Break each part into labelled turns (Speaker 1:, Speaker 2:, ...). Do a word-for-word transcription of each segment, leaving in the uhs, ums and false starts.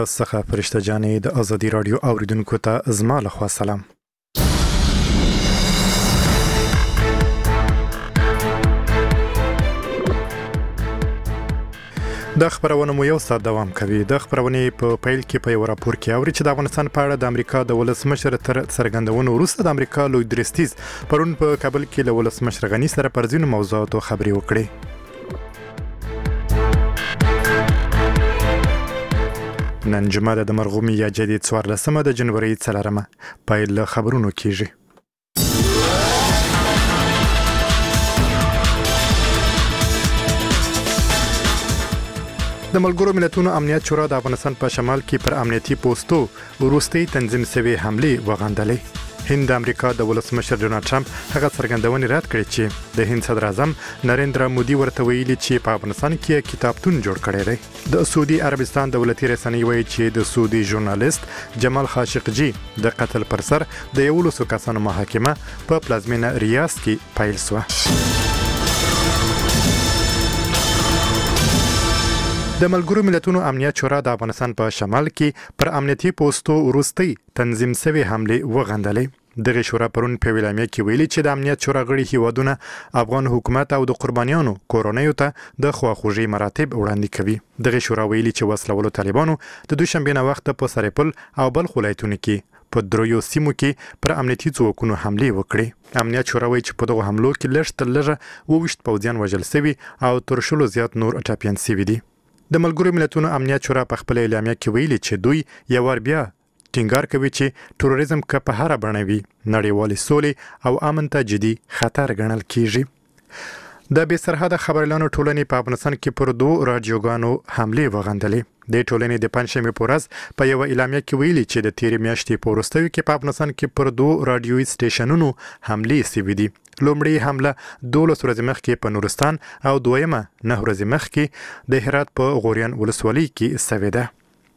Speaker 1: څخه فرشته جانې د ازادي رادیو اوریدونکو ته زما لخوا سلام. د خبرونو مو یو ساعت دوام کوي. د خبرونې په پیل کې په یو راپور کې اوري چې د افغانستان په اړه د امریکا د ولسمشر تر څرګندونو وروسته د امریکا لوی درستیز پرون په کابل کې له ولسمشر غني سره پر ځینو موضوعاتو خبرې وکړې. نن جمعه د مرغومي یا جدید څوارلسمه د جنوري څلورمه پیل له خبرونو کیږي. د ملګرو ملتونو امنیت شورا د افغانستان په شمال کې پر امنیتي پوسټو وروستي تنظیم شوی حمله وغندلې. هند د امریکا د ولسمشر ډونالد ټرمپ هغه څرګندونې رد کړې چې د هند صدر اعظم نریندرا مودي ورته ویلي چې په افغانستان کې کتابتون جوړ کړی دی. د سعودي عربستان دولتي رسنۍ وایي چې د سعودي ژورنالیست جمال خاشقجي د قتل پر سر د یولسو کسانو محاکمه په پلازمینه ریاض کې پیل شوه. د ملګرو ملتونو امنیت شورا د افغانستان په شمال کې پر امنیتي پوسټو وروستي تنظیم شوی حمله وغندلې. دغه شورا پرون په ویلامیا کې ویلي چې د امنیت شورا غړي هیوادونه افغان حکومت او د قربانیانو کورونیو ته د خواخوږي مراتب وړاندې کوي. دغه شورا ویلي چې وسلوالو طالبانو د دوشنبه نه وخت په سرپل او بلخ ولایتونو کې په دریو سیمو کې پر امنیتي ځواکونو حمله وکړې. امنیت شورا وایي چې په دغه حملو کې لږ تر لږه وویشت پوځیان وژل شوي او تر شلو زیات نور ټپیان شوي دي. د ملګرو ملتونو امنیت شورا په خپل اعلامیه کې ویلي چې دوی یو ور بیا ټینګار کوي چې تروریزم که په هر بڼه وي نړیوال سولې او امن ته جدي خطر ګڼل کیږي. د بې سرحده خبريالانو ټولنې په افغانستان کې پر دوه رادیوګانو حمله وغندلې. د ټولنې د پنځمې په ورځ په یو اعلامیه کې ویلي چې د تیرې میاشتې په وروستیو کې په افغانستان کې پر دوه رادیوي سټیشنونو حمله شوې دي. لومړی حمله دولس ورځې مخکې په نورستان او دویمه نه ورځې مخکې د هرات په غوریان ولسوالۍ کې شوې ده.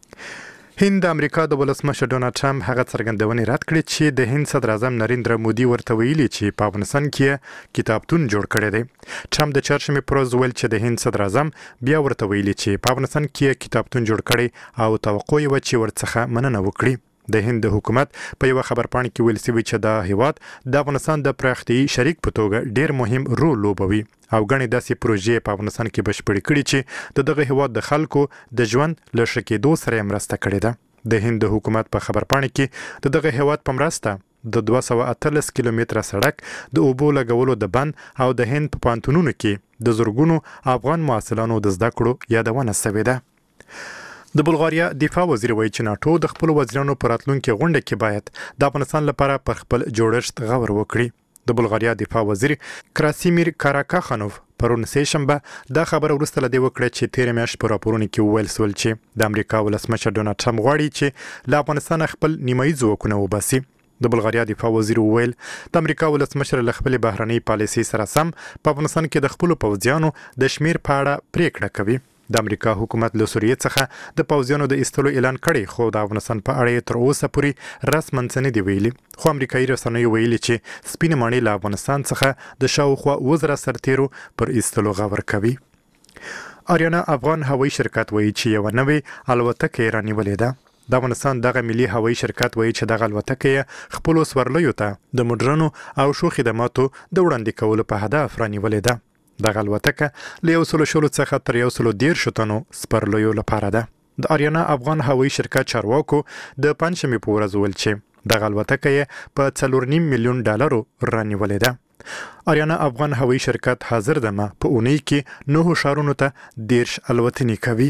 Speaker 1: هند د امریکا د ولسمشر ډونالد ټرمپ هغه څرګندونې رد کړې چې د هند صدر اعظم نریندرا مودي ورته ویلي چې په افغانستان کې کتابتون جوړ کړی دی. ټرمپ د چهارشنبې پر ورځ ویل چې د هند صدر اعظم بیا ورته ویلي چې په افغانستان کې کتابتون جوړ کړی او توقع یې و چې ورڅخه مننه وکړي. د هند حکومت په یو خبرپاڼه کې ویل شوی چې د هیواد د افغانستان د پراختیايي شریک په توګه ډیر مهم رول لوبوي او غني داسې پروژې په افغانستان کې بشپړې کړې چې د دغه هیواد د خلکو د ژوند له ښه کېدو سره مرسته کړې ده. د هند حکومت په خبرپاڼه کې د دغه هیواد په مرسته د دوه سوه اتلس کیلومتره سړک د اوبو لګولو د بند او د هند په پانتونونو کې د زرګونو افغان محصلانو د زده کړو یادونه شوې ده. د بلغاریا دفاع وزیر وایي چې ناتو د خپل وزیرانو په راتلونکي غونډه کې باید د افغانستان لپاره پر خپل جوړښت غور وکړي. د بلغاریا دفاع وزیر کراسیمیر کاراکاخانوف پرون سه شنبه دا خبره ورسته لدی وکړه چې تیر میاشت په راپورونو کې ویل سول چې د امریکا ولسمشر ډونالد ټرمپ غواړي چې له افغانستان خپل نیمایي ځواکونه وباسي. د بلغاریا دفاع وزیر ویل د امریکا ولسمشر له خپل بهرنۍ پالیسي سره سم په افغانستان کې د خپل پوځیانو د شمیر په اړه پریکړه کوي. د امریکا حکومت له سوریې څخه د پوځیانو د ایستلو اعلان کړی خو د افغانستان په اړه تر اوسه پورې رسماً څه نه دی ویلي. خو امریکایي رسنیو ویلي چې سپینې ماڼۍ له افغانستان څخه د شاوخوا اووه زره سرتیرو پر ایستلو غور کوي. آریانا افغان هوایي شرکت وایي چې یوه نوې الوتکه یې رانیولې ده. د افغانستان دغه ملي هوایي شرکت وایي چې دغه الوتکه یې خپلو سورلیو ته د موډرنو او ښو خدماتو د وړاندې کولو په هدف رانیولې ده. دغه الوتکه له یو سلو شلو څخه تر یو سلو دیرشو تنو سپرلیو لپاره ده. د آریانا افغان هوایي شرکت چارواکو د پنځمې په ورځ ویل چې دغه الوتکه یې په څلور نیم میلیون ډالرو رانیولې ده. آریانا افغان هوایي شرکت حاضر دمه په اونۍ کې نهو ښارونو ته دیرش الوتنې کوي.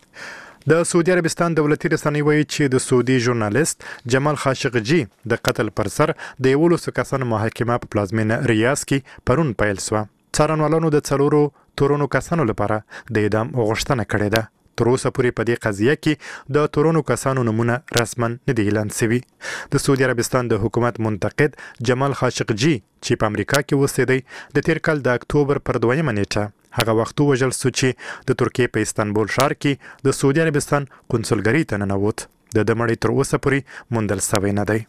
Speaker 1: د سعودي عربستان دولتي رسنۍ وایي چې د سعودي ژورنالیست جمال خاشقجي د قتل پر سر د یولسو کسانو محاکمه په پلازمینه ریاض کې پرون پیل شوه. څارنوالانو د څلورو تورونو کسانو لپاره د اعدام غوښتنه کړې ده. تر اوسه پورې په دې قضیه کې د تورونو کسانو نمونه رسماً نه دی اعلان شوي. د سعودي عربستان د حکومت منتقد جمال خاشقجي چې په امریکا کې اوسېدی د تیر کال د اکتوبر پر دویمه نیټه هغه وخت وژل شو چې د ترکیې په استانبول ښار کې د سعودي عربستان قونسلګرۍ ته ننوت. د ده مړی تر اوسه پورې موندل شوی نه دی.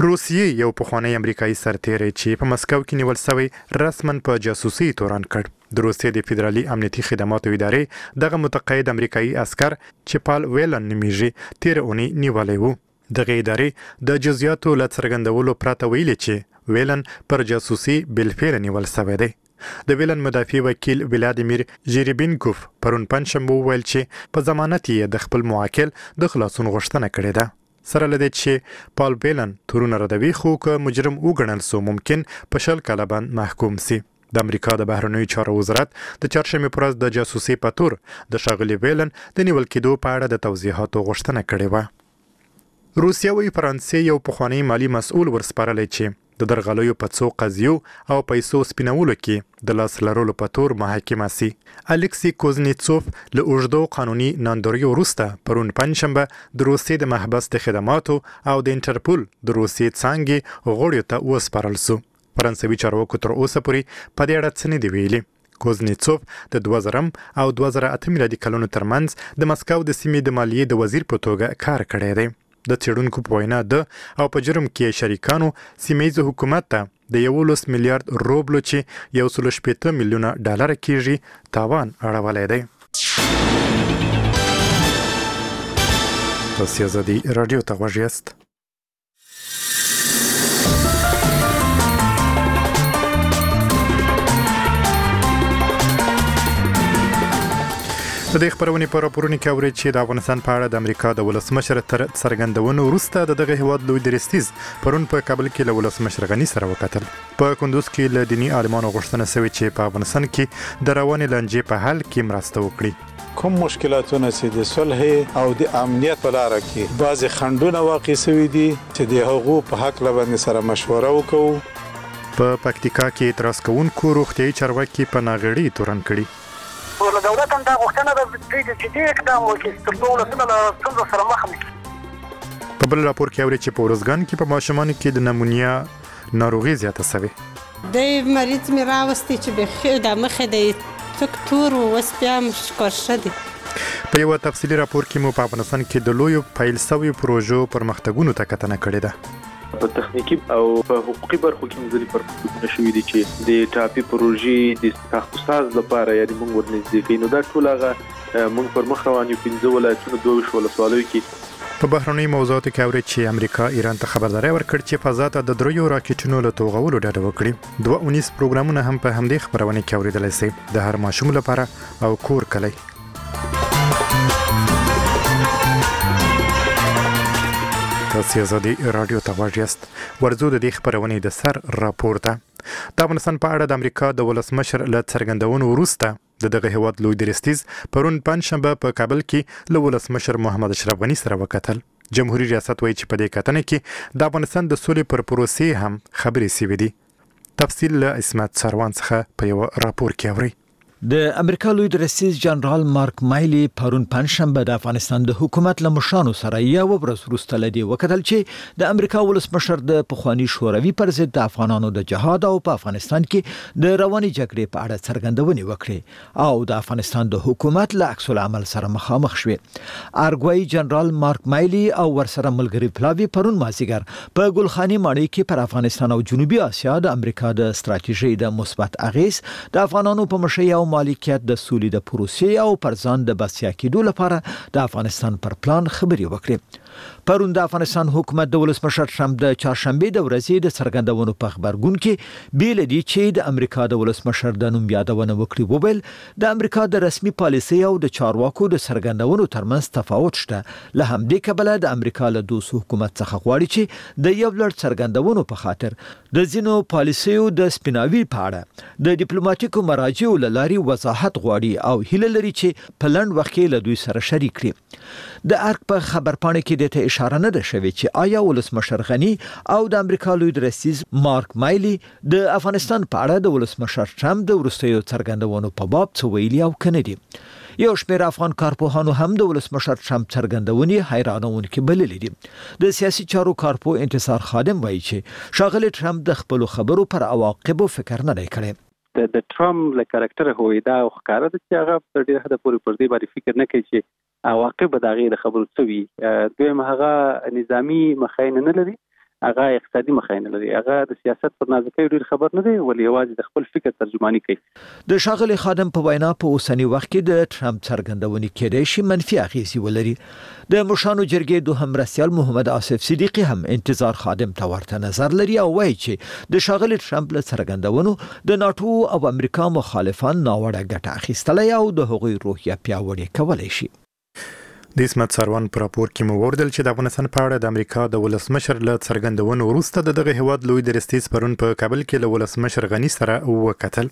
Speaker 1: روسیې یو پخوانی امریکایي سرتیری چې په مسکو کې نیول شوی رسماً په جاسوسي تورن کړ. د روسیې د فدرالي امنیتي خدماتو ادارې دغه متقاعد امریکایي عسكر چې پال ویلن نومیږي تیر اونۍ نیولې وو. دغه ادارې د جزئیاتو له څرګندولو پرته ویلي چې ویلن پر جاسوسي بالفعل نیول شوی دی. د ویلن مدافع وکیل ولادیمیر ژیربینکوف پرون پنځشنبه وویل چې په ضمانت یې د خپل موکل د خلاصون غوښتنه کړې ده. سره لدې چې پال ویلن تورونه ردوي خو که مجرم وګڼل سو ممکن په شل کاله باندې محکوم سي. د امریکا د بهرنیو چارو وزارت د چهارشنبه پر ورځ د جاسوسي په تور د ښاغلي ویلن د نیول کېدو په اړه د توضیحاتو غوښتنه کړې وه. روسیه وی فرانسې یو پخوانی مالی مسؤل ورسپارلی چې د درغلیو په څو قضیو او پیسو سپینولو کې د لاس لرلو په تور محاکمه سي. الکسی کوزنیتسوف له اوږدو قانوني ناندریو وروسته پرون پنځشنبه د روسیې د محبس د خدماتو او د انټرپول د روسیې څانګې غړیو ته وسپارل سو. فرانسوي چارواکو تر اوسه پورې په دې اړه څه نه دی ویلي. کوزنیتسوف د دوه زره او دوه زره اته میلادي کلونو ترمنځ د مسکو د سیمې د مالیې د وزیر په توګه کار کړی دی. د څېړونکو په وینا ده او په جرم کې شریکانو سیمه‌ییز حکومت ته د یولس میلیارډ روبلو چې یو سل شپېته میلیونه ډالر کېږي تاوان اړولی دی. تاسو ازادي رادیو ته غوږ یاست. د دې خبرونې په راپورونو کې اوري چې د افغانستان په اړه د امریکا د ولسمشر تر څرګندونو وروسته د دغه هیواد لوی درستیز پرون په کابل کې له ولسمشر غني سره وکتل. په کندوز کې له دینی عالمانو غوښتنه شوې چې په افغانستان کې د روانې لانجې په حل کې مرسته وکړي.
Speaker 2: کوم مشکلاتونه چې د صلح او د امنیت په لار کې بعضی خنډونه واقع شوي دي چې د هغو په حق لبنې سره مشوره وکړو.
Speaker 1: په پکتیکا کې اعتراض کوونکو روغتیايي چارواکي په ناغړي تورن کړي.
Speaker 3: له دولت هم دا غوښتنه ده چې دې اقدام وکړي تر څو ولسونه له ستونزو سره مخ نه کړي.
Speaker 1: په بل راپور کې اوري چې په ورځګان کې په ماشومانو کې د نمونیا ناروغي زیاته شوې.
Speaker 4: د مریض مې راوستي چې بخیر د مخې د څوک تور اوس بیا مشکل دي.
Speaker 1: په یو تفصیلي راپور کې مو په افغانستان کې د لویو پیل شویو پروژو پرمختګونو ته کتنه کړې ده.
Speaker 5: په تخنیکی او په حقوقي برخو کې مزلي پرمختګونه شوي دي چې د ټاپي پروژې د تخصص لپاره یعنی موږ ورنږدې کوي. نو دا ټول هغه موږ پر مخ روان یو پنځه ولایتونو دوه شول سوالوي کې.
Speaker 1: په بهرنۍ موضوعاتو کې اوري چې امریکا ایران ته خبرداري ورکړه چې فضا ته د دریو راکټونو له توغولو ډډه وکړي. دوه اونیس پروګرامونه هم په همدې خبرونه کې اوریدل شي د هر ماشوم لپاره او کور کلی. تاسو ازادي رادیو ته غوږ یاست. ورځو د دې خبرونې د سر راپور ته. د افغانستان په اړه د امریکا د ولسمشر له څرګندونو وروسته د دغه هیواد لوی درستیز پرون پنځشنبه په کابل کې له ولسمشر محمد اشرف غني سره وکتل. جمهوریت ریاست وایي چې په دې کتنه کې د افغانستان د سولې پر پروسې هم خبرې شوې دي. تفصیل له اسمت سروان څخه په یو راپور کې اوري.
Speaker 6: د امریکا لوی درستیز جنرال مارک مایلی پرون پنځشنبه د افغانستان د حکومت له مشرانو سره یو ورځ وروسته لدی وکتل چې د امریکا ولسمشر د پخوانی شوروي پر ضد د افغانانو د جهاد او په افغانستان کې د رواني جګړې په اړه څرګندونې وکړې او د افغانستان د حکومت له عکس العمل سره مخامخ شوې. ارګوای جنرال مارک مایلی او ورسره ملګری پلاوی پرون مازیګر په ګلخاني ماڼۍ کې پر افغانستان او جنوبي اسیا د امریکا د ستراتیژۍ د مثبت اغیز د افغانانو په مشرۍ او مالکیت د سولې د پروسې او پر ځان د بسیا کېدو لپاره د افغانستان پر پلان خبرې وکړې. پرون د افغانستان حکومت د ولسمشر ټرمپ د چهارشنبه د ورځې د څرګندونو په خبرګون کې بیل دي چې د امریکا د ولسمشر د نوم یادونه وکړي. وویل د امریکا د رسمي پالیسۍ او د چارواکو د څرګندونو ترمنځ تفاوت شته. له همدې کبله د امریکا له دوست حکومت څخه غواړي چې د یو لړ څرګندونو په خاطر د ځینو پالیسیو د سپیناوي په اړه د ډیپلوماټیکو مراجعو له لارې وضاحت غواړي او هیله لري چې په لنډ وخت کې له دوی سره شریک کړي. د ارګ په خبرپاڼه کې د ته اشاره نه ده شوې چې آیا ولسمشر غني او د امریکا لوی درستیز مارک مایلی د افغانستان په اړه د ولسمشر ټرمپ د وروستیو څرګندونو په باب څه ویلي او کنه دي. یو شمېر افغان کارپوهانو هم د ولسمشر ټرمپ څرګندونې حیرانونکې بللې دي. د سیاسي چارو کارپو انتصار خادم وایي چې ښاغلی ټرمپ د خپل خبرو پر عواقبو فکر نه دی کړی.
Speaker 7: د د ټرمپ له کاراکټر هوی دا ښکاره ده چې هغه په ډېر حد پورې پر دې باندې فکر نه کوي چې عواقب د هغې د خبرو څه وي. دویم هغه نظامي مخاینه نه لري هغه اقتصادي مخاینه لري. هغه د سیاست پر نازکۍ ډیر خبر نه دی ولې یوازې د خپل فکر ترجمانی کوي.
Speaker 6: د ښاغلي خادم په وینا په اوسنی وخت کې د ټرمپ څرګندونې کېدای شي منفي اغېزې ولري. د مشرانو جرګې دوهم مرستیال محمد آصف صدیقي هم انتظار خادم ته ورته نظر لري او وایي چې د ښاغلي ټرمپ له څرګندونو د ناتو او امریکا مخالفان ناوړه ګټه اخیستلی او د هغوی روحیه پیاوړې کولی شي.
Speaker 1: د اسمت سروان پر راپور کې مو وردل چې د افغانستان په اړه د امریکا د ولسمشر له څرګندونو وروسته د دغه هیواد لوی درستیز پرون په کابل کې له ولسمشر غنی سره وکتل.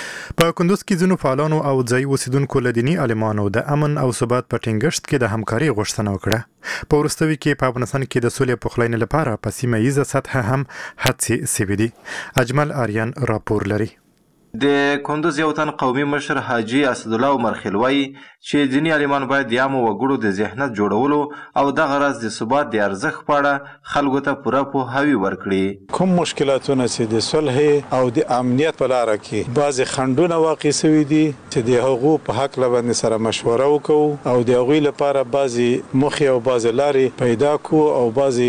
Speaker 1: په کندوز کې ځینو فعالانو او ځای اوسیدونکو له دیني عالمانو د امن او ثبات په ټینګښت کې د همکاري غوښتنه وکړه. په وروستوي کې په افغانستان کې د سولې پخلاینې لپاره په سیمه ییزه سطحه هم هڅې سوي دي. اجمل آریان راپور لري.
Speaker 8: د کندوز یو تن قومي مشر حاجی اسدالله عمر خلوی چې دیني عالمان باید د عامو وګړو د ذهنیت جوړولو او دغه راز د ثبات د ارزښت په اړه خلکو ته پوره پوهاوی ورکړي.
Speaker 2: کوم مشکلاتونه چې د صلح او د امنیت په لار کې بعض خندونه واقع شوي دي چې د هغو په حق لبند سره مشوره وکړو او د هغوی لپاره بعض مخې او بعض لارې پیدا کو او بعض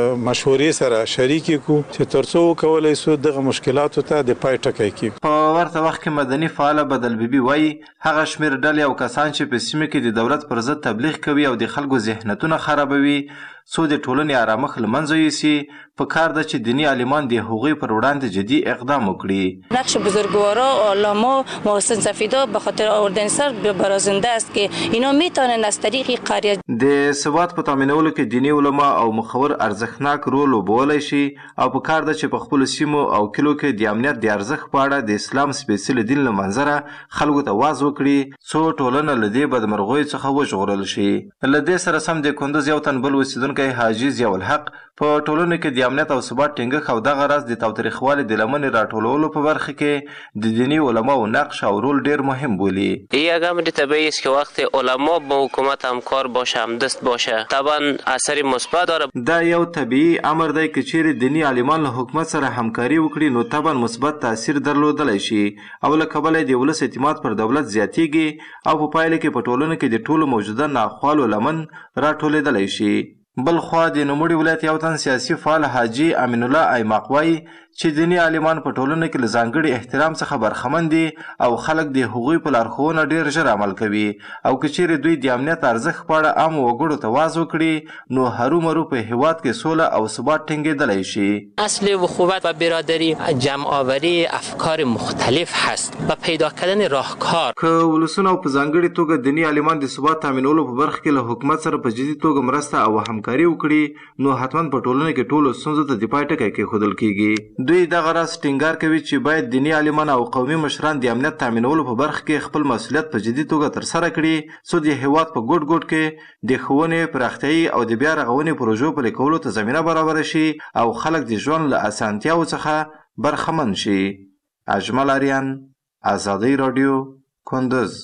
Speaker 2: مشورې سره شریک کو چې ترڅو وکولای شو دغه مشکلاتو ته د پای ټکی کړي.
Speaker 8: په ورته وخت کې مدني فعال بدل بیبي وایي هغه شمیر ډلې او کسان چې په سیمه کې د دولت پر ضد تبلیغ کوي او د خلکو ذهنیتونه خرابوي څو د ټولنې آرامښت له منځه یوسي په کار ده چې دیني عالمان د هغوی پر وړاندې جدي اقدام وکړي.
Speaker 9: نقش بزرگوارا علما محسن سفیدا به خاطر آوردن سر برازنده است که اینا میتونن از طریق قریه
Speaker 8: د ثبات په تامینولو کې دیني علما او مخور ارزښتناک رول لوبولی شي او په کار ده چې په خپلو سیمو او کلو کې د امنیت د ارزښت په اړه د اسلام سپېڅلي دین له منظره خلکو ته واز وکړي څو ټولنه له دې بدمرغیو څخه وژغورل شي. له دې سره سم د کندوز یو تن بل اوسیدونکی حاجي ضیاء الحق په ټولنه کې د امنیت او ثبات ټینګښت او دغه راز د تاوتریخوالي د لمنې راټولولو په برخه کې د دینی علماو نقش او رول ډیر مهم بولي.
Speaker 10: یک امر طبیعی است که وقت علما با حکومت همکار باشه همدست باشه طبعا اثر مثبت داره.
Speaker 8: دا یو طبیعي امر دی که چیرې دینی عالمان له حکومت سره همکاري وکړي نو طبعا مثبت تاثیر درلودلی شي او له کبله د ولس اعتماد پر دولت زیاتیږي او په پایله کې په ټولنه کې د ټولو موجوده ناخوالو لمن راټولېدلی شي. بل خوا د نوموړي ولایت یو تن سیاسي فعال حاجي امین الله ایماق وایي چې دیني عالمان په ټولنه کې له ځانګړي احترام څخه برخمن دي او خلک د هغوی په لارښوونه ډیر ژر عمل کوي او که چیرې دوی د امنیت ارزښت په اړه عامو وګړو ته واز وکړي نو هرومرو په هیواد کې سوله او ثبات ټینګېدلی شي.
Speaker 10: اصل اخوت و برادری جمع آوری افکار مختلف هست و پیدا کردن راهکار.
Speaker 8: که ولسونه په ځانګړي توګه دیني عالمان د ثبات تامینولو په برخه کې له حکومت سره په جدي توګه مرسته او همکاري وکړي نو حتما په ټولنه کې ټولو ستونزو ته د پای ټکی کېښودل کېږي. دوی دغه راز ټینګار کوي چې باید دیني عالمان او قومي مشران د امنیت تامینولو په برخه کې خپل مسؤلیت په جدي توګه ترسره کړي څو د هیواد په ګوټ ګوټ کې د ښوونې پراختیايي او د بیا رغونې پروژو پلي کولو ته زمینه برابره شي او خلک د ژوند له اسانتیاوو څخه برخمن شي. اجمل آریان، آزادۍ راډیو، کندوز.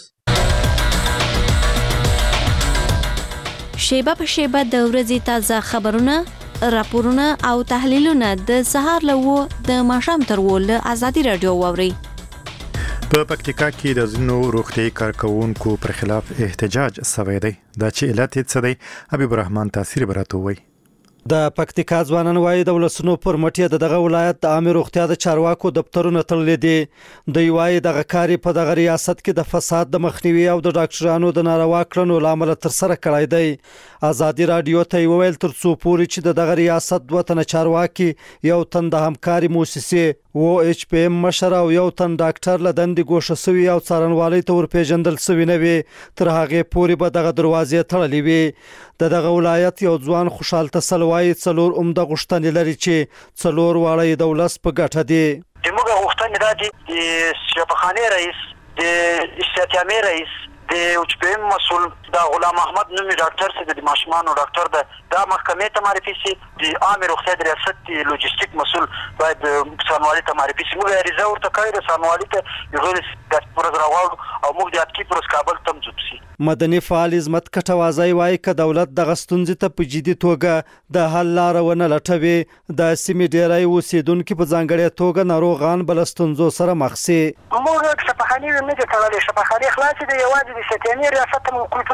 Speaker 11: شیبه په شیبه د ورځې تازه خبرونه، راپورونه او تحلیلونه د سهار له و د ماښام تر و له آزادۍ راډیو واورئ.
Speaker 1: په پکتیکا کې د ځینو روغتیايي کارکوونکو پر خلاف احتجاج شوی دی. دا چې علت یې څه دی حبیب الرحمن تاثیر به راته ووایي.
Speaker 12: د پکتیکا ځوانان وایي د ولسونو پر مټ د دغه ولایت د عامه روغتیا د چارواکو دفترونه تړلي دي. دوی وایي دغه کار په دغه ریاست کې د فساد د مخنیوي او د ډاکټرانو د ناروا کړنو لامل تر سره کړی دی. آزادي رادیو ته ویل تر څو پورې چې د دغه ریاست دوه تنه چارواکي یو تن د همکاري موسسې او ایچ پی ایم مشر او یو تن ډاکټر له دندې ګوښه سوي او څارنوالۍ ته ورپېژندل سوي نه وي تر هغې پورې به دغه دروازې تړلې وي. د دغه ولایت یو ځوان خوشحال تسل وایي څلور عمده غوښتنې لري چې څلور واړه یې د ولس په ګټه دي.
Speaker 3: زموږ غوښتنې دا دي د شفاخانې رئیس، د استعتیامي رئیس، د ایچ پی ایم مسؤل د غلام احمد نومي ډاکټر چې د ماشومانو ډاکټر ده دا محکمې ته معرفي شي. د عامه روغتیا د ریاست د لوجستیک مسؤل باید څارنوالۍ ته معرفي شي. موږ عریضه ورته کړې ده څارنوالۍ ته یو ځل پرز راغواړو او موږ د اتکی پرز کابل ته ځو شي.
Speaker 12: مدني فعال عظمت کټوازی وایي که دولت دغه ستونزې ته په جدي توګه د حل لاره ونه لټوي د سیمې ډیری اوسیدونکي په ځانګړې توګه ناروغان بل ستونزو سره مخ شي.
Speaker 3: موږ شفاخانې نه دي تړلې، شفاخانې خلاصې دي، یوازې د استعتیامي ریاست ته مو قلفونه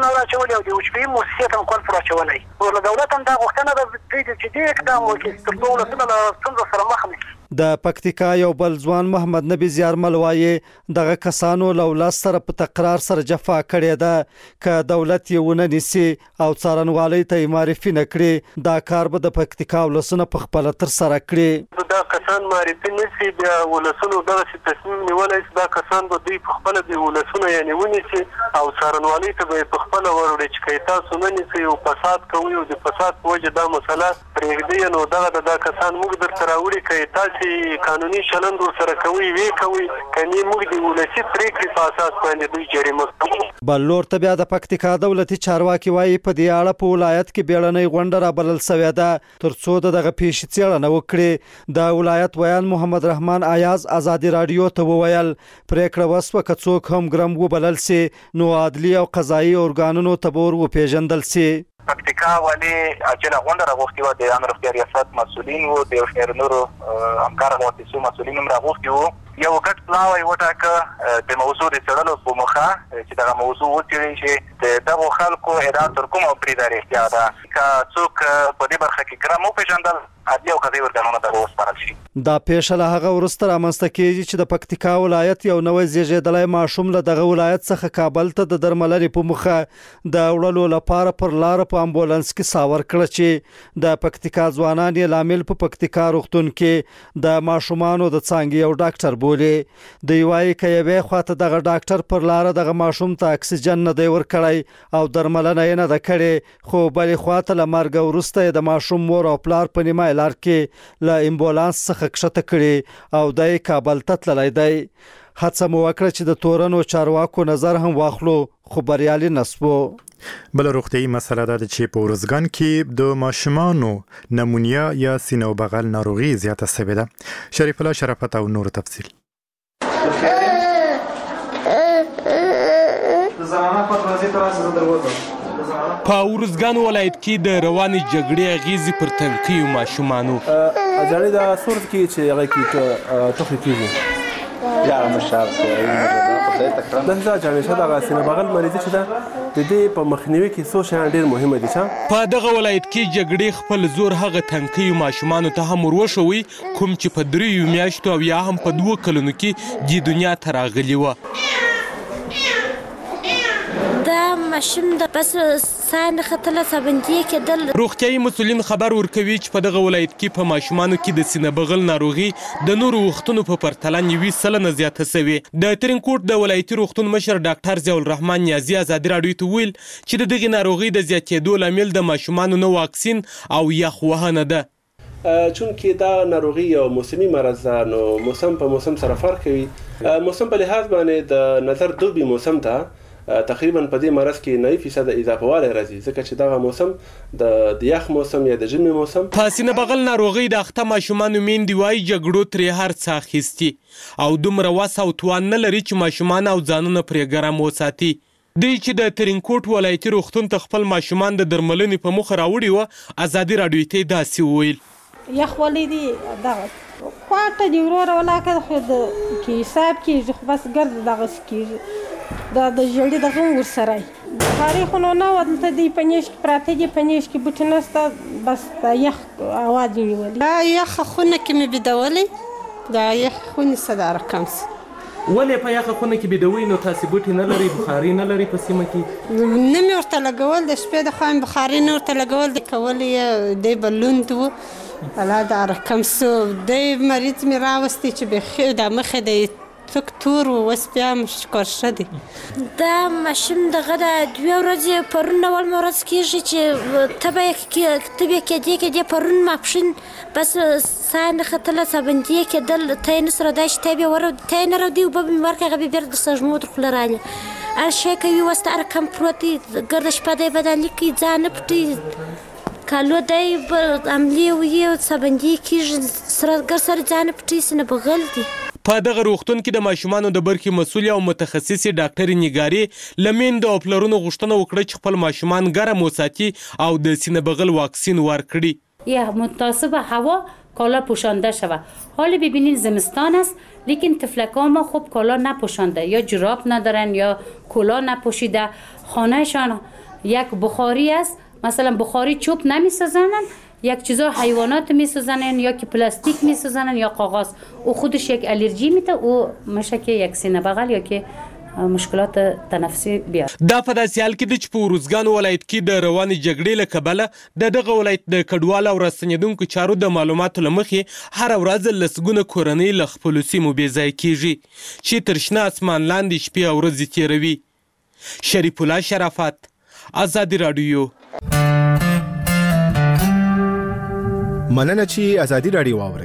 Speaker 3: کولپونه راچولي او د وچبې موسسې ته هم کولپ راچولی او له دولت هم دا غوښتنه ده دوی چې دې اقدام وکړي تر څو ولسونه له ستونزو سره مخ نه شي.
Speaker 12: د پکتیکا یو بل ځوان محمد نبی زیارمل وایي دغه کسانو له ولس سره په تقرار سره جفا کړې ده که دولت یې ونه نیسي او څارنوالۍ ته یې معرفي نه کړي دا کار به د پکتیکا ولسونه په خپله ترسره کړي.
Speaker 13: دا کسان معرفي نشي بیا ولسونو دغسې تصمیم نیولی چې دا کسان به دوی په خپله د ولسونه یعنې ونیسي او څارنوالۍ ته به یې په خپله وروړي چې که تاسو نه نیسئ او فساد کوئ او د فساد په وجه دا مسله پرېږدئ نو دغه د دا کسان موږ درته راوړي که تاسې قانوني چلند ورسره کوي وی کوي کني موږ د ولسی پریکړې په اساس باندې دوی جریمه کوي.
Speaker 12: بل لور ته بیا د پکتیکا دولتي چارواکي وایي په دې اړه په ولایت کې بیړنۍ غونډه رابلل سوې ده تر څو دغه پیښې څېړنه وکړي. د ولایت ویان محمد رحمان ایاز ازادي رادیو ته وویل پریکړه وسوه که څوک هم ګرم وبلل سي نو عدلي او قضایي ارګانونو ته به ور وپېژندل سي.
Speaker 3: پکتیکا والي عاجله غونډه راغوښتې وه د عامه روغتیا ریاست مسؤلین وو د یو شمېر نورو همکاره مؤسسو مسؤلین هم راغوښتي وو. یو ګډ پلاوی وټاکه د موضوع د څېړلو په موخه چې دغه موضوع وڅېړي چې د دغو خلکو ادعا تر کومه پرې دا رښتیا ده که څوک په دې برخه کې ګرم وپېژندل عدلي او قضایي ارګانونه ته وسپارل شي.
Speaker 12: دا پیښه له هغه وروسته رامنځته کېږي چې د پکتیکا ولایت یو نوی زیږېدلی ماشوم له دغه ولایت څخه کابل ته د درملنې په موخه د وړلو لپاره پر لاره په امبولانس کې ساور کړه چې د پکتیکا ځوانان یې لامل په پکتیکا روغتون کې د ماشومانو د څانګې یو ډاکټر بولي. دوی وایي که یوې خواته دغه ډاکټر پر لاره دغه ماشوم ته اکسیجن نه دی ورکړی او درملنه یې نه ده کړې خو بلې خواته له مرګه وروسته یې د ماشوم مور او پلار په نیمه لار کې له امبولانس څخه کښته کړي او دی کابل ته تللی دی. هڅه مو وکړه چې د تورنو چارواکو نظر هم واخلو خو بریالي نه سوو.
Speaker 1: بل روغتیايي مسله ده چې په ارزګان کې د ماشومانو نمونیا یا سینه او بغل ناروغي زیاته شوې ده. شریف الله شرافت او نور تفصیل.
Speaker 14: په ارزګان ولایت کې د روانې جګړې اغیزې پر تنکیو ماشومانو
Speaker 15: اجازه د صورت کې چې هغه کې ټوخی کیږي یا مشاب سوی د دا جانشه د غاسینه بغل مریض چې ده د دې په مخنیوي کې څو شیان ډېر مهمه دي. چې
Speaker 14: په دغه ولایت کې جګړې خپل زور هغه تنکیو ماشومانو ته هم وروښوي کوم چې په دریو میاشتو او یا هم په دوه کلونو کې دې دنیا ته راغلي وه.
Speaker 16: دا ماشوم د بس سان خطله سبندي کېدل.
Speaker 14: روغتیايي مسؤلین خبر ورکوي چې په دغه ولایت کې په ماشومانو کې د سینه بغل ناروغي د نورو وختونو په پرتله نوي سلنه زیاته شوې. د ترینکوټ د ولایتي روغتون مشر ډاکټر ضیاء الرحمن نیازي ازادي راډیو ته وویل چې د دغې ناروغۍ د زیاتېدو لامل د ماشومانو نه واکسین او یخ وهنه ده.
Speaker 15: چونکې دا ناروغي یو موسمي مرض ده نو موسم په موسم سره فرق کوي. موسم په لحاظ باندې د نظر دوبي موسم ته تقریبا په دې مرض کې نهه فیصد اضافه والی راځي ځکه چې دغه موسم د یخ موسم یا د ژمي موسم.
Speaker 14: په سینه بغل ناروغۍ د اخته ماشومانو میندې وایي جګړو ترې هر څه اخیستي او دومره وس او توان نه لري چې ماشومان او ځانونه پرې ګرم وساتي. دوی چې د ترینکوټ ولایتي روغتون ته خپل ماشومان د درملنې په موخه راوړي وه ازادي راډیو ته یې داسې وویل
Speaker 4: یخ ولی دی دغه خواته دی وروره ولاکه خو د کې حساب کېږي خو بس ګرد دغسې کېږي دا د ژړې دغه هم ورسره وي خاري خو نو نه وه دلته دی په نیش کې پراته دي په نیش کې بوټي نسته بس دا یخ هوا دي نیولي. دا یخه خونه کې مې بېدولی دا یخ خونې څه دا رقم سي.
Speaker 14: ولې په یخه خونه کې بېدوئ نو تاسې بوټي نه لرئ بخاري نه لرئ په سیمه کې؟
Speaker 4: نه مې ورته لګول د شپې د خوا مې بخاري نه ورته لګول د کولی یې دی به لوند و الله دا رقم سو دی مریض مې راوستی چې بیخي دا مخې دی تک تور و اوس بیا هم شکرشه دی.
Speaker 16: دا ماشوم دغه د دوې ورځې پرون اول مې ورځ کېږي چې تبه یې کېدې کېدې پرون ماپښین بس ساه یې نه ختله سابندي یې کېدل ته یې نه سره دا چې ته یې بیا ته یې نه راوړي اوبه به مې ورکړې هغه بیا بېرته د سږمو تر خوله رالې هر شی کوي اوس ته رقم پروت دی ګرده شپه دی بدالي کوي ځان نه پټوي کالو دی به عملي وي سابندي کېږي سره ګر سره ځان نه پټوي سینه بغل دی.
Speaker 14: په دغه روغتون کې د ماشومانو د برخې مسؤل او متخصصې ډاکټرې نګارې له میندو او پلرونو غوښتنه وکړه چې خپل ماشومان ګرم وساتي او د سینه بغل واکسین ورکړي.
Speaker 17: یا مناسب هوا کالا پوشانده شود. حالا ببینید زمستان است لیکن طفلکان ما خوب کالا نپوشانده یا جراب ندارن یا کلاه نپوشیده خانهشان یک بخاری است، مثلا بخاری چوب نمیسازنن، یک چیزا حیوانات میسازنن یا که پلاستیک میسازنن یا کاغذ، او خودش یک الرژی میده، او میشه که یک سینه بغل یا که مشکلات تنفسي بیا.
Speaker 14: دا په داسې حال کې ده چې په ارزګان ولایت کې د روانې جګړې له کبله د دغه ولایت د کډوالو او راستنېدونکو چارو د معلوماتو له مخې هره ورځ لسګونه کورنۍ له خپلو سیمو بېځایه کېږي چې تر شنه اسمان لاندې شپې او ورځې تېروي. شریف الله شرافت، ازادي راډیو.
Speaker 18: مننه چې ازادي راډیو واورئ.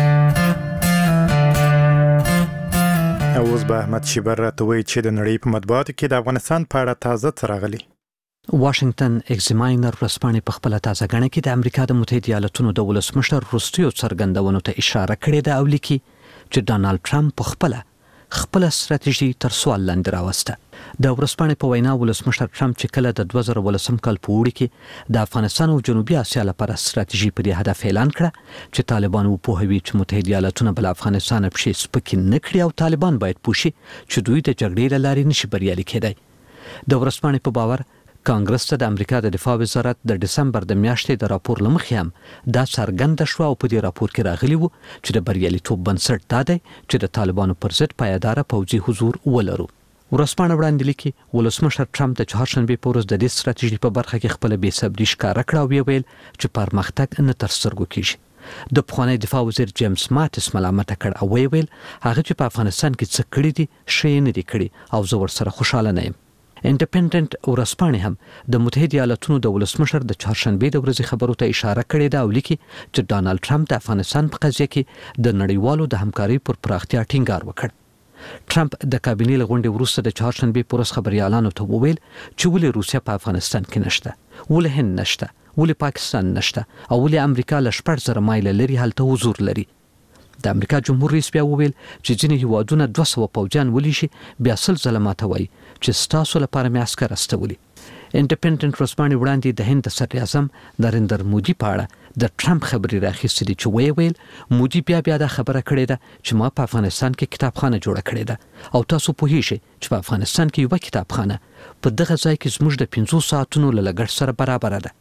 Speaker 1: اوس به احمد شیبر راته وایي چې د نړۍ په مطبوعاتو کې د افغانستان په اړه تازه څه راغلي.
Speaker 19: واشنگټن ایگزاماینر ورځپاڼې په خپله تازه ګڼه کې د امریکا د متحده ایالتونو د ولسمشر وروستیو څرګندونو ته اشاره کړې ده او لیکي چې ډانالډ ټرمپ په خپله خپله ستراتیژي تر سوال لاندې راوسته. د ورځپاڼې په وینا ولسمشر ټرمپ چې کله د دوه زره ولسم کال په اوړي کې د افغانستان او جنوبي اسیا لپاره ستراتیژي په دې هدف اعلان کړه چې طالبان وپوهوي چې متحده ایالتونه به له افغانستانه پښې سپکې نه کړي او طالبان باید پوه شي چې دوی د جګړې له لارې نشي بریالي کېدی. د ورځپاڼې په باور کانګرس ته د امریکا د دفاع وزارت د دسمبر د میاشتې د راپور له مخې هم دا څرګنده شوه او په دې راپور کې راغلي وو چې د بریالیتوب بنسټ دا دی چې د طالبانو پر ضد پایداره پوځي حضور ولرو. ورځپاڼه وړاندې لیکي ولسمشر ټرمپ د چهارشنبې په ورځ د دې ستراتیژي په برخه کې خپله بېصبري ښکاره کړه او ویل چې پرمختګ نه تر سترګو کېږي. د پخوانی دفاع وزیر جیمز ماتس ملامته کړ او ویل هغه چې په افغانستان کې څه کړي دي ښه یې نه دي کړي او زه ورسره خوشحاله نه یم. انډیپندنت ورځپاڼې هم د متحده ایالتونو د ولسمشر د چهارشنبې د ورځې خبرو ته اشاره کړې ده او لیکي چې ډانالډ ټرمپ د افغانستان په قضیه کې د نړیوالو د همکارۍ پر پراختیا ټینګار وکړ. ټرمپ د کابینې له غونډې وروسته د چهارشنبې په ورځ خبریالانو ته وویل چې ولې روسیه په افغانستان کې نشته، ولې هند نشته، ولې پاکستان نشته او ولې امریکا له شپږ زره مایله لرې هلته حضور لري. د امریکا جمهور رئیس بیا وویل چې ځینې هیوادونه دوه سوه پوځیان ولیشي بیا سل ځله ماته وایي چې ستاسو لپاره مې عسکر استولي. انډیپندنت ورځپاڼې وړاندې د هند د صدر اعظم نریندر مودي په اړه د ټرمپ خبرې راخیستې دي چې ویې ویل مودي بیا بیا دا خبره کړې ده چې ما په افغانستان کې کتابخانه جوړه کړې ده او تاسو پوهیږئ چې په افغانستان کې یوه کتابخانه په دغه ځای کې زموږ د پنځو ساعتونو له لګښت سره برابره ده.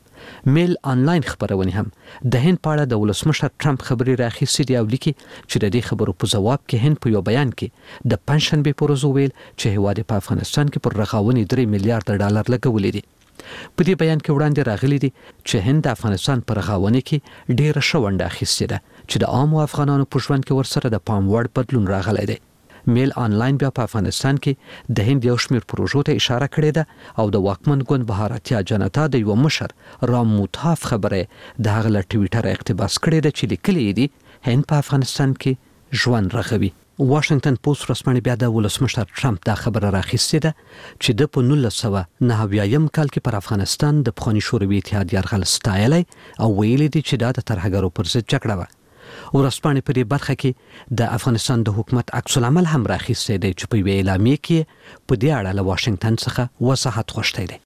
Speaker 19: میل آنلاین خبرونه هم د هند په اړه د ولسمشر ټرمپ خبرې راخیستې دي او لیکي چې د دې خبرو په ځواب کې هند په یو بیان کې د پنځشنبې په ورځ وویل چې هیواد په افغانستان کې پر رغاونې درې میلیارډ ډالر لګولي دي. په دې بیان کې وړاندې راغلي دي چې هند د افغانستان پر رغاونې کې ډېره ښه ونډه اخیستې ده چې د عامو افغانانو په ژوند کې ورسره د پام وړ بدلون راغلی دی. میل آنلاین بیا په افغانستان کې د هند یو شمېر پروژو ته اشاره کړې ده او د واکمن ګوند بهارتیا جنتا د یو مشر رام موتاف خبره د هغه له ټویټر اقتباس کړې ده چې لیکلي دي هند په افغانستان کې ژوند رغوي. واشنگټن پوسټ ورځپاڼې بیا د ولسمشر ټرمپ دا خبره راخیستې ده چې د په نولس سوه نهه اویایم کال کې پر افغانستان د پخواني شوروي اتحاد یرغل ستایلی او ویلي دي چې دا د ترهګرو پر ضد جګړه وه. ورځپاڼې په دې برخه کې د افغانستان د حکومت عکس العمل هم راخیستی دی چې په یوې اعلامیې کې په دې اړه له واشنګټن څخه وضاحت غوښتی دی.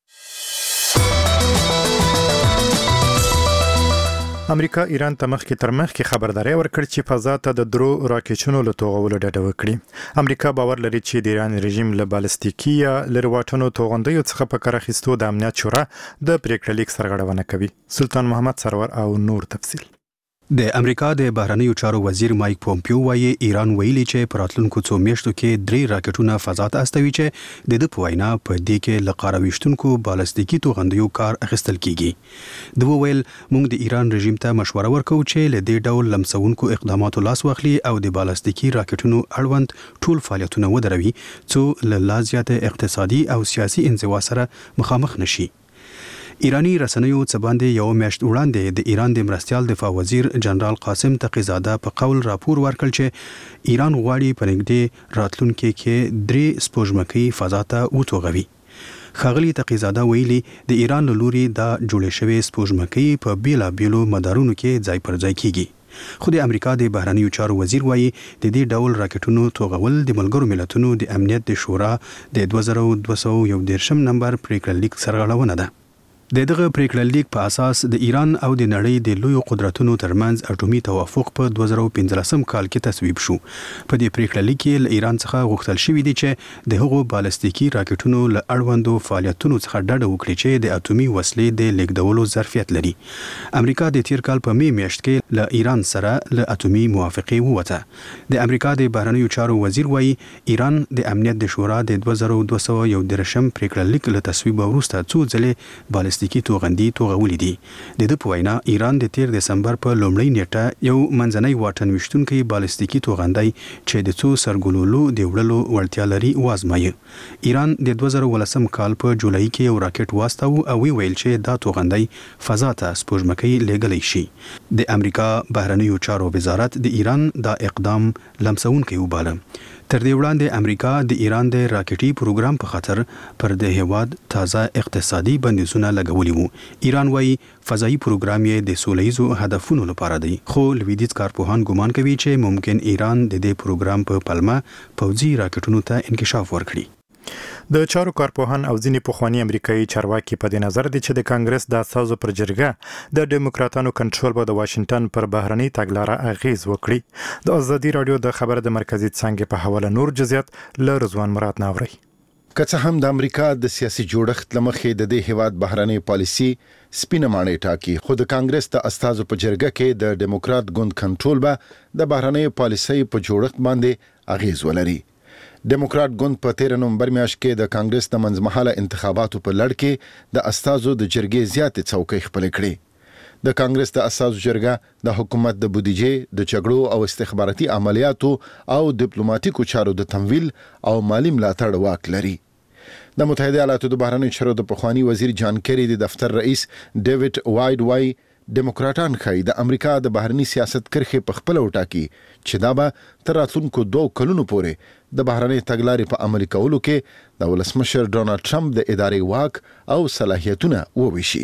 Speaker 1: امریکا ایران ته مخکې تر مخکې خبرداري ورکړ چې فضا ته د درو راکټونو له توغولو ډډه وکړي. امریکا باور لري چې د ایران رژیم له بالستیکي یا لرې واټنو توغندیو څخه په کار اخیستو د امنیت شورا د پریکړه لیک سرغړونه کوي. سلطان محمد سرور او نور تفصیل.
Speaker 18: د امریکا د بهرنیو چارو وزیر مایک پومپیو وایي ایران ویلي چې په راتلونکو څو میاشتو کې درې راکټونه فضا ته استوي چې د ده په وینا په دې کې له قارویشتونکو بالستیکي توغندیو کار اخیستل کیږي. دوی وویل موږ د ایران رژیم ته مشوره ورکوو چې له دې ډول لمسونکو اقداماتو لاس واخلي او د بالستیکي راکټونو اړوند ټول فعالیتونه ودروي څو له لا زیاته اقتصادي او سیاسي انزوا سره مخامخ نشي. ایرانی رسنیو څه باندې یو میاشت وړاندې د ایران د مرستیال دفاع وزیر جنرال قاسم تقیزاده په قول راپور ورکړ چې ایران غواړي په نږدې راتلونکي کې درې سپوږمکۍ فضا ته وتوغوي. ښاغلي تقیزاده ویلي د ایران له لوري دا جوړې شوې سپوږمکۍ په بیلابیلو مدارونو کې ځای پر ځای کیږي. خو د امریکا د بهرنیو چارو وزیر وایي د دې ډول راکټونو توغول د ملګرو ملتونو د امنیت د شورا د دوه زره دوه سوه یو دېرشم نمبر پریکړه لیک سرغړونه ده. د دغه پریکړه لیک په اساس د ایران او د نړۍ د لوی قدرتونو ترمنځ اټومي توافق په دوه زره پنځلسم کال کې تصویب شو. په دې پریکړه لیک کې له ایران څخه غوښتل شوی دی چې د هغو بالستیکي راکټونو له اړوندو فعالیتونو څخه ډډه وکړي چې د اټومي وسلې د لیږدولو ظرفیت لري. امریکا د تیر کال په می میاشت کې له ایران سره له اټومي موافقه ووته. د امریکا د بهرنیو چارو وزیر وایي ایران د امنیت د شورا د دوه زره دوه سوه یو دېرشم پریکړه لیک له تصویب وروسته څو ځلې بالستیکي توغندي توغولې دي. د ده په وینا ایران د تیر دسمبر په لومړۍ نیټه یو منځنی واټن ویشتونکی بالستیکي توغندی چې د څو سرګلولو د وړلو وړتیا لري وازمایه. ایران د دوه زره ولسم کال په جولای کې یو راکټ واستاوه او ویل چې دا توغندی فضا ته سپوږمکۍ لیږلی شي. د امریکا بهرنیو چارو وزارت د ایران دا اقدام لمسونکی وباله. تر دې وړاندې امریکا د ایران د راکټي پروګرام په خاطر پر د هیواد تازه اقتصادي بندیزونه لګولي وو. ایران وايي فضایي پروګرام یې د سولهییزو هدفونو لپاره دی، خو لویدیځ کارپوهان ګمان کوي چې ممکن ایران د دې پروګرام په پلمه پوځي راکټونو ته انکشاف ورکړي.
Speaker 1: د چارو کارپوهان او ځینې پخواني امریکایي چارواکي په دې نظر دي چې د کانګرس د اساسو پر جرګه د ډیموکراتانو کنټرول به د واشنگټن پر بهرني تګلاره اغیز وکړي. د ازادي رادیو د خبر د مرکزی څنګه په حواله نور جزئیات ل رضوان مراد ناوري.
Speaker 20: که څه هم د امریکا د سیاسي جوړښت لمخې د دې هیواد بهرنی پالیسی سپینه ماڼۍ ټاکي، خو د کانګرس د اساسو په جرګه کې د ډیموکرات ګوند کنټرول به د بهرنی پالیسی په جوړښت باندې اغیز ولري. ډیموکرات ګوند په تیر نومبر میاشت کې د کانګرس د منځمهاله انتخاباتو په لړ کې د استازو د جرګې زیاتې څوکۍ خپل کړې. د کانګرس د استازو جرګه د حکومت د بودیجې د جګړو او استخباراتي عملیاتو او ډیپلوماټیکو چارو د تمویل او مالی ملاتړ واک لري. د متحده ایالاتو د بهرنیو چارو د پخوانی وزیر جان کری د دفتر رئیس ډیوډ وایډ وای ډیموکراټان خای د امریکا د بهرنی سیاست کرخه په خپل وټاکي چې دا به تر راتلونکو دوه کلونو پورې د بهرنی تګلارې په عملي کولو کې د ولسمشر ډونالد ټرمپ د ادارې واک او صلاحیتونه وویشي.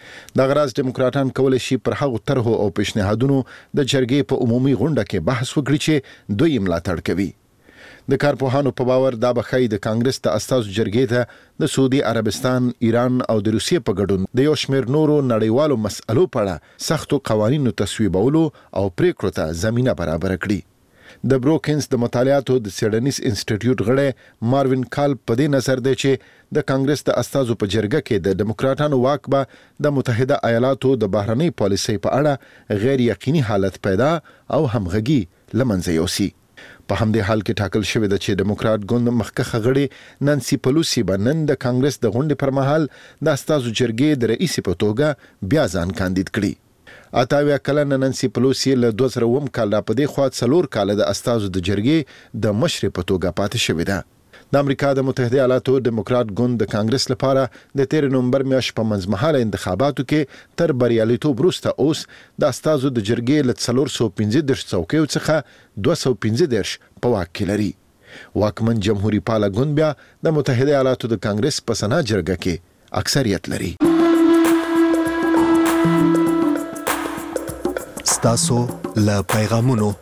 Speaker 20: د غراز ډیموکراټان کولای شي پر هغو طرحو او پیشنهادونو د جرګې په عمومي غونډه کې بحث وکړي چې دوی ملاتړ کوي. د کارپوهانو په باور دا به خای د کانګرس د استازو جرګې ته د سعودي عربستان، ایران او د روسیې په ګډون د یو شمېر نورو نړیوالو مسألو په اړه سختو قوانینو تصویبولو او پریکړو ته زمینه برابر کړي. د بروکینز د مطالعاتو د سیډنیس انسټیټیوټ غړی ماروین کال په دې نظر دی چې د کانګرس د استازو په جرګه کې د ډیموکراټانو واک به د متحده ایالاتو د بهرنی پالیسۍ په اړه غیر یقیني حالت پیدا او همغږي لمنځه یوسي. په همدې حال کې ټاکل شوی د چې ډیموکرات ګوند مخکخه غړي نانسي پلوسی به نن د کانګرس د غونډې پر مهال د استازو جرګې د رئیس په توګه بیا ځان کاندید کړي. اتاویا کلن نانسي پلوسی له دوه زره اووه کال په دې خوا څلور کال د استازو د جرګې د مشر په توګه پاتې شوی ده. د امریکا د متحده ایالاتو ډیموکرات ګوند د کانګرس لپاره د تیر نومبر میاشت په منځمهاله انتخاباتو کې تر بریالیتوب وروسته اوس د استازو د جرګې له څلور سوه پنځه دېرش څوکیو څخه دوه سوه پنځه دېرش په واک کې لري. واکمن جمهوریت پاله ګوند بیا د متحده ایالاتو د کانګرس په سنا جرګه کې اکثریت لري.
Speaker 21: ستاسو له پیغامونو.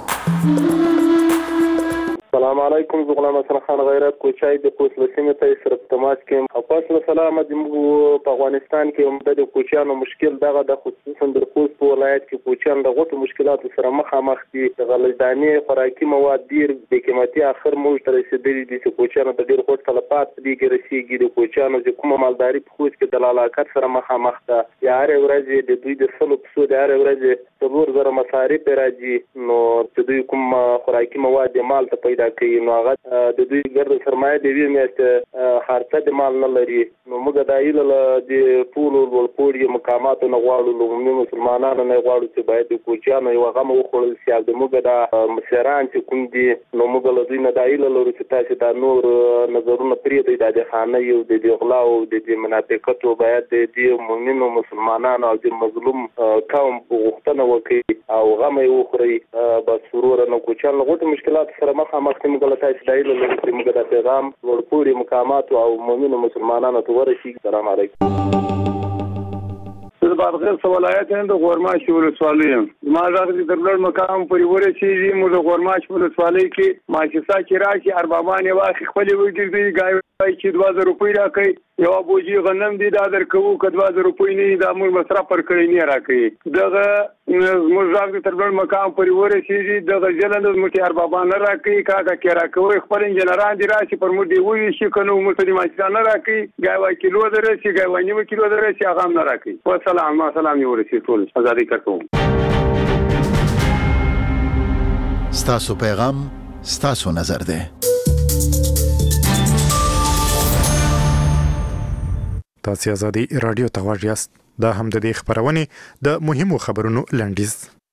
Speaker 13: السلام علیکم، زه غلام حسن خان غیرت کوچای د کوچ لسیمه ته سره تماس کې او پاسله سلام د موږ په افغانستان کې هم د کوچانو مشکل دغه د خصوصا د خوست په ولایت کې کوچان د غوټو مشکلاتو سره مخامخ دي. د غلجداني خوراکي مواد ډیر د قیمتي اخر موږ تر رسیدلي دي چې کوچانو د ډیر غوټ طلبات دي کې رسیدي. د کوچانو چې کومه مالداري په خوست کې د لالاکت سره مخامخ ده. یا هر ورځ د دوی د سلو په د هر ورځ څلور زره مصارف راځي، نو چې دوی کوم خوراکي مواد مال ته پیدا کوي، نو هغه د دوی ګرد سرمایه د وی میاشت خرڅه د مال نه لري. نو موږ د ایله د ټول ولپوري مقاماتو نه غواړو، لومړی مسلمانانو نه غواړو چې باید د کوچانو یو غم وخوړل شي. د موږ د مشران چې کوم دي، نو موږ له دوی نه د ایله لرو چې تاسو د نور نظرونه پرې د خانه یو د غلا او د منافقت او باید د مؤمنو مسلمانانو او د مظلوم قوم غوښتنه وکړي او غم یې وخوري. بس ورور نه کوچان غوټ مشکلات سره مخامخ دي. موږ له تاسو د ایله لرو چې موږ د پیغام ورپوري مقامات او مؤمنو مسلمانانو ته ورسیږي. السلام علیکم.
Speaker 22: د بادغیس ولایت د غورماش ولسوالۍ ما راغلي د بلډ مقام پورې ورسیږي. موږ د غورماش ولسوالۍ کې ماشسا چې راشي اربابان واخی خپل وګړي ګای چې دوه زره روپۍ راکړي یو بوجي غنم دي دا درکوو که دوه زره روپۍ نه دا موږ مصرف پر کړی نه راکړي دغه موږ راغلي تر لوړ مقام پورې ورسېږي دغه ځلند موږ اربابا نه راکړي کاږه کې راکوي خپل انجنیران دي راشي پر موږ دی وایي شي که نو موږ ته دې ماچا نه راکړي ګاوه کیلو درسي ګاوه نیمه کیلو درسي هغه هم نه راکړي والسلام السلام یې ورسي ټول ازادي کوم
Speaker 20: ستاسو پیغام ستاسو نظر ده.
Speaker 1: تاسو ازادي رادیو ته غواړئ یاست دا هم د دې خبرونه د مهمو خبرونو لنډیز.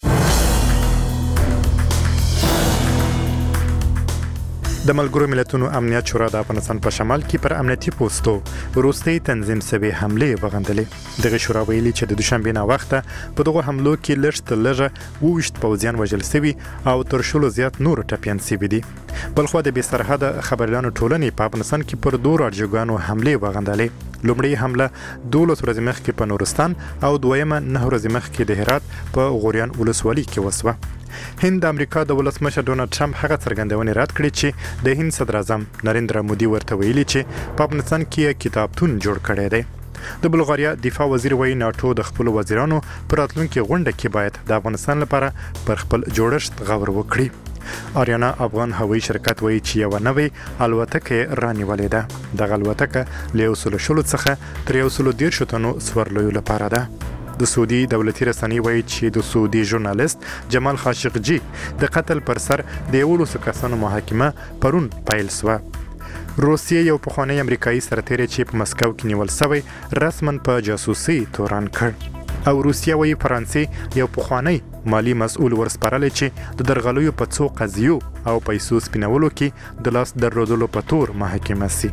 Speaker 1: د ملګرو ملتونو امنیت شورا د افغانستان په شمال کې پر امنیتي پوسټو وروستي تنظیم سوي حمله وغندلې. دغه شورا ویلي چې د دوشنبه نه وخته په دغه حملو کې لږ تر لږه وویشت پوځیان وژل شوي او تر شلو زیات نور ټپیان شوي دي. بلخو د بې سرحده خبريالانو ټولنې په افغانستان کې پر دوه راډیوګانو حمله وغندلې. لومړی حمله دولس ورځې مخکې په نورستان او دویمه نه ورځې مخکې د هرات په غوریان ولسوالۍ کې وسوه. هند د امریکا د ولسمشر ډونالد ټرمپ هغه څرګندونې رد کړې چې د هند صدر اعظم نریندرا مودي ورته ویلي چې په افغانستان کې کتابتون جوړ کړی دی. د بلغاریا دفاع وزیر وایي ناتو د خپل وزیرانو پر راتلونکي غونډه کې باید د افغانستان لپاره پر خپل جوړښت غور وکړي. آریانا افغان هوایي شرکت وایي چې یو نوې الوتکه رانیولې ده. دغه الوتکه له یو سل شلو څخه تر یو سل دیرش تنو سورلیو لپاره ده. د سعودي دولتي رسنۍ وایي چې د سعودي ژورنالیست جمال خاشقجي د قتل پر سر د یولسو کسانو محاکمه پرون پیل شوه. روسیه یو پخوانی امریکایي سرتیری چې په مسکو کې نیول شوی رسما په جاسوسي تورن کړ او روسیه وایي فرانسې یو پخوانی مالی مسؤل ورسپارل چې د درغلیو په څو قضیو او پیسو سپینولو کې د لاس درلودلو په تور محاکمه سي.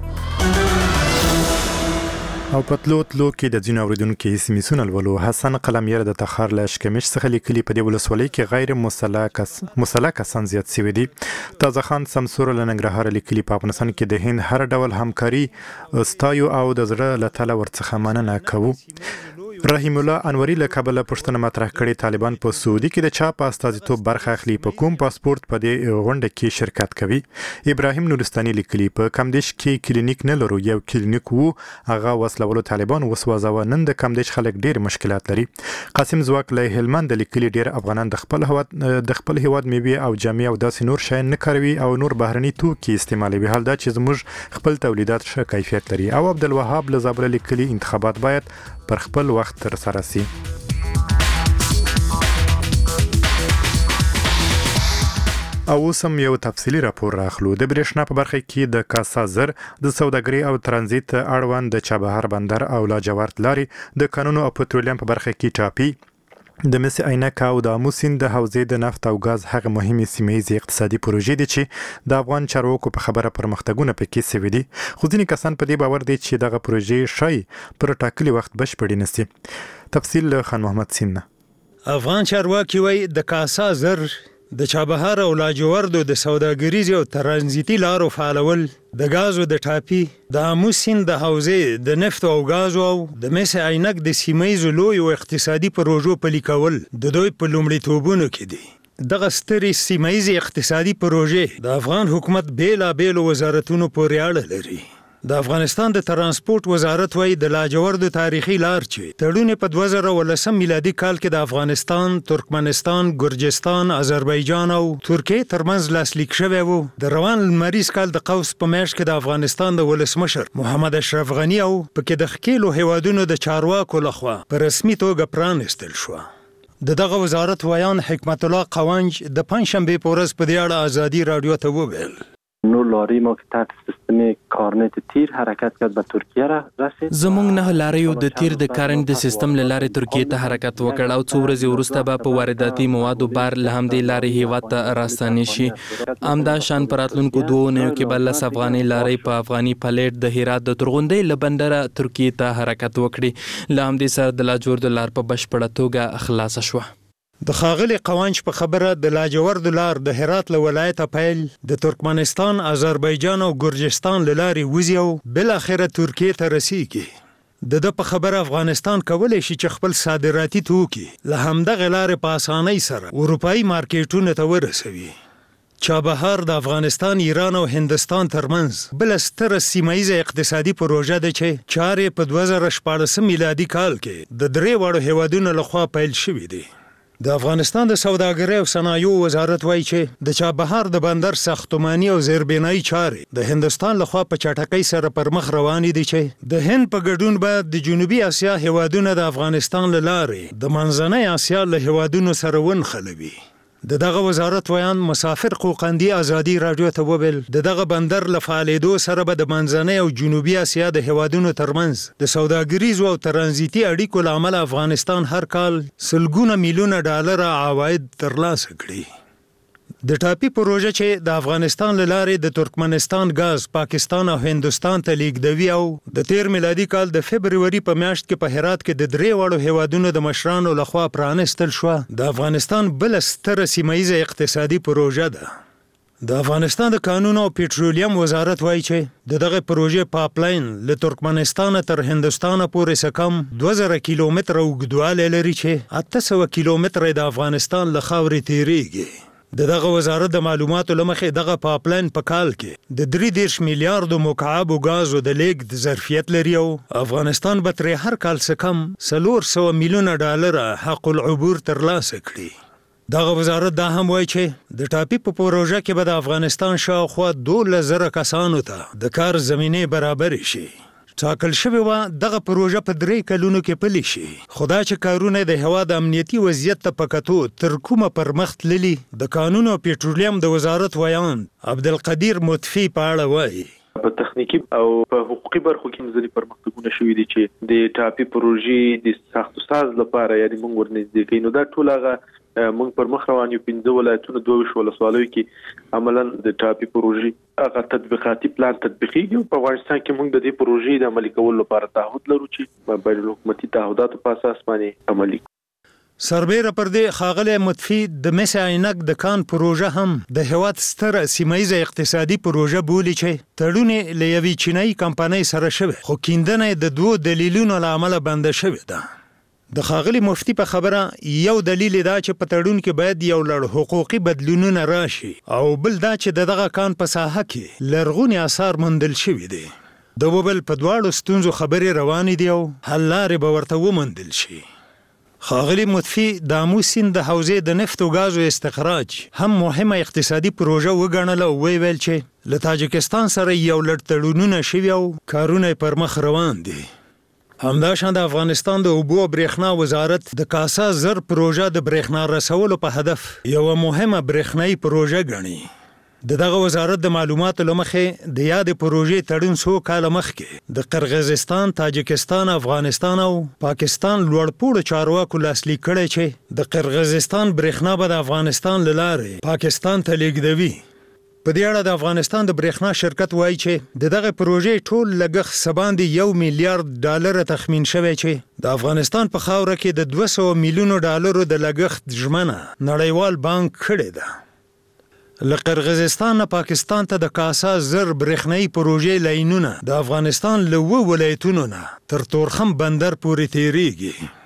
Speaker 1: او پتلو تلو کې د ځینو اوریدونکو اسمیسونه ولولو. حسن قلمیر د تخار له اشکمش څخه لیکلي په دې ولسوالۍ کې غیر مسلح کس مسلح کسان زیات شوي دي. تازه خان سمسور له ننګرهار لیکلي په افغانستان کې د هند هر ډول همکاري ستایو او د زړه له تله ورڅخه مننه کوو. رحیم الله انوري له کابل پښتنه مطرح کړي طالبان په سعودي کې د چا په استازیتوب برخه اخلي په کوم پاسپورت په دې غونډه کې شرکت کوي. ابراهیم نورستاني لیکلي په کمدیش کې کلینیک نه لرو یو کلینیک وو هغه وسلولو طالبان وسوځاوه نن د کمدیش خلک ډیر مشکلات لري. قاسم زواک له هلمند لیکلي ډیر افغانان د خپل هواد د خپل هواد میوه او جامې او داسې نور شی نه کوي او نور بهرني توکي استعمالوي حال دا چې زموږ خپل تولیدات ښه کیفیت لري. او عبدالوهاب له زابل لیکلي انتخابات باید پر خپل وخت تر سره سي. او اوسم یو تفصیلی راپور راخلو. د برېښنا په برخه کې د کاسا زر د سوداګرۍ او ترانزیت اړوند د چابهار بندر او لاجورد لارې د کانونو او پټرولیم په برخه کې ټاپي د مس عینک او د امو سیند د حوزې د نفت او غاز هغه مهمه سیمه اقتصادي پروژې دي چې د افغان چارواکو په خبره پرمختګونه پکې سوي دي. خو ځینې کسان په دې باور دي چې دغه پروژې شای پر ټاکلي وخت بشپړې نشي. تفصیل له خان محمد سینه.
Speaker 5: افغان چارواکي وایي د کاسا زر د چابهار او لاجوردو د سوداګریز او ترانزیتي لارو فعالول د غازو د ټاپي د امو سیند د حوزې د نفت او غازو او د مس عینک د سیمایي لوی او اقتصادي پروژو پلي کول د دوی په لومړیتوبونو کې دي. دغه سترې سیمایي اقتصادي پروژې د افغان حکومت بیلا بیل وزارتونو پورې اړه لري. د افغانستان د ترانسپورت وزارت وایي د لاجورد تاریخي لار چې تړون په دوه زره ولسم میلادي کال کې د افغانستان، ترکمنستان، ګرجستان، آذربایجان او ترکیه ترمنځ لاسلیک شوی و د روان لمریز کال د قوس په میاشت کې د افغانستان د ولسمشر محمد اشرف غنی او پکې د ښکیلو هیوادونو د چارواکو لخوا په رسمي توګه پرانستل شو. د دغه وزارت ویان حکمت الله قوانج د پنځشنبه په ورځ په دې اړه ازادي رادیو ته وویل.
Speaker 7: نو لاری ما که تحت سیستم کارنت تیر حرکت کرد به ترکیه را رسید.
Speaker 23: زمونږ نه لاریو د تیر د کارنت د سیستم له لارې ترکیه ته حرکت وکړ او څو ورځې وروسته به په وارداتي موادو بار له همدې لارې هیواد ته راستنې شي. همدا شان په راتلونکو دوو اونیو کې به لس افغاني لارۍ په افغاني پلیټ د هرات د ترغونډۍ له بندره ترکیه ته حرکت وکړي. له همدې سره د لاجورد لار په بشپړه توګه خلاصه شوه.
Speaker 5: د خاغلی قوانج په خبره د لاجورد لار د هرات له ولایته پیل د ترکمنستان، آذربایجان او ګرجستان له لارې وځي او بالاخره ترکیه ته رسیږي. د ده په خبره افغانستان کولی شي چې خپل صادراتي توکي له همدغه لارې په اسانۍ سره اروپایي مارکیټونو ته ورسوي. چابهار د افغانستان، ایران او هندستان ترمنځ بل ستره سیمایي اقتصادي پروژه ده چې چارې په دوه زره شپاړس میلادي کال کې د درې واړو هیوادونو لخوا پیل شوې دي. د افغانستان د سوداګرۍ او صنایعو وزارت وایي چې د چابهار د بندر ساختماني او زیربنایي چارې د هندستان لخوا په چټکۍ سره پر مخ روانې دي چې د هند په ګډون به د جنوبي اسیا هیوادونه د افغانستان له لارې د منځنۍ اسیا له هیوادونو سره ونښلوي. د دغه وزارت ویان مسافر قوقندي ازادي رادیو ته وویل د دغه بندر له فعالېدو سره به د منځنۍ او جنوبي اسیا د هیوادونو ترمنځ د سوداګریزو او ترانزیتي اړیکو له امله افغانستان هر کال سلګونه میلیونه ډالر عواید ترلاسه کړي. د ټاپي پروژه چې د افغانستان له لارې د ترکمنستان غاز پاکستان او هندستان ته لیږدوي او د تیر میلادي کال د فبروري په میاشت کې په هرات کې د درې واړو هیوادونو د مشرانو لخوا پرانستل شوه، د افغانستان بل ستره سیمایي اقتصادي پروژه ده. د افغانستان د کانونو او پټرولیم وزارت وایي چې د دغه پروژې پاپلاین له ترکمنستان تر هندستان پورې سکم دوه زره کیلومتره اوږدوالی لري چې اته سوه کیلومتره د افغانستان له خاورې تیریږي. د دغه وزارت د معلوماتو له مخې دغه پاپلاین په کال کې د درې دېرش میلیارډو مکعبو غازو د لیږد ظرفیت لري او افغانستان به ترې هر کال څه کم څلور سوه میلیونه ډالره حق العبور ترلاسه کړي. دغه وزارت دا هم وایي چې د ټاپي په پروژه کې به د افغانستان شاوخوا دولس زره کسانو ته د کار زمینې برابرې شي. ټاکل شوې وه دغه پروژه په درې کلونو کې پلي شي، خو دا چې کارونه د هېواد امنیتي وضعیت ته په کتو تر کومه پرمخ تللي، د کانونو او پټرولیم د وزارت ویان عبدالقدیر مطفي په اړه وایي.
Speaker 2: په تخنیکی او په حقوقي برخو کې ځینې پرمختګونه شوي دي چې د ټاپي پروژې د ساختو ساز لپاره یعنی موږ ورنږدې کوي. نو دا ټول هغه موږ پر مخ روان یو پنځه ولایتونو دوه ویشت ولسوالیو کې عملاً د ټاپي پروژې هغه تطبیقاتي پلان تطبیقیږي. په افغانستان کې موږ د دې پروژې د عملي کولو لپاره تعهد لرو چې بین الحکومتي تعهداتو په اساس باندې عملي.
Speaker 5: سربیره پر دې ښاغلی مطفي د مس عینک د کان پروژه هم د هیواد ستره سیمایي اقتصادي پروژه بولي چې تړون له یوې چینایي کمپنۍ سره شوی، خو کیندنه د دوو دلیلونو له امله بنده شوې ده. د ښاغلي مفتي په خبره یو دلیل دا چې په تړون کې باید یو لړ حقوقي بدلونونه راشي او بل دا چې د دغه کان په ساحه کې لرغوني آثار موندل شوي دي. د وبل په دواړو ستونزو خبرې روانې دي او حل لارې به ورته وموندل شي. ښاغلي مطفي د آمو سیند د حوزې د نفت او ګازو استخراج هم مهمه اقتصادي پروژه وګڼله او ویل چې له تاجکستان سره یو لړ تړونونه شوي او کارونه پر مخ روان دي. همداشان د افغانستان د اوبو او برېښنا وزارت د کاسا زر پروژه د برېښنا رسولو په هدف یوه مهمه برېښنایي پروژه ګڼي. د دغه وزارت د معلوماتو له مخې د یادې پروژې تړون څو کاله مخکې د قرغیزستان، تاجکستان، افغانستان او پاکستان لوړپوړو چارواکو لاسلیک کړی چې د قرغیزستان برېښنا به د افغانستان له لارې پاکستان ته لیږدوي. په دې اړه د افغانستان د برېښنا شرکت وایي چې د دغه پروژې ټول لګښت څه باندې یو میلیارډ ډالره تخمین شوی چې د افغانستان په خاوره کې د دوه سوه میلیونو ډالرو د لګښت ژمنه نړیوال بانک کړې ده. له قرغیزستان نه پاکستان ته د کاسا زر برېښنایي پروژې لاینونه د افغانستان له اووه ولایتونو نه تر تورخم بندر پورې تیریږي.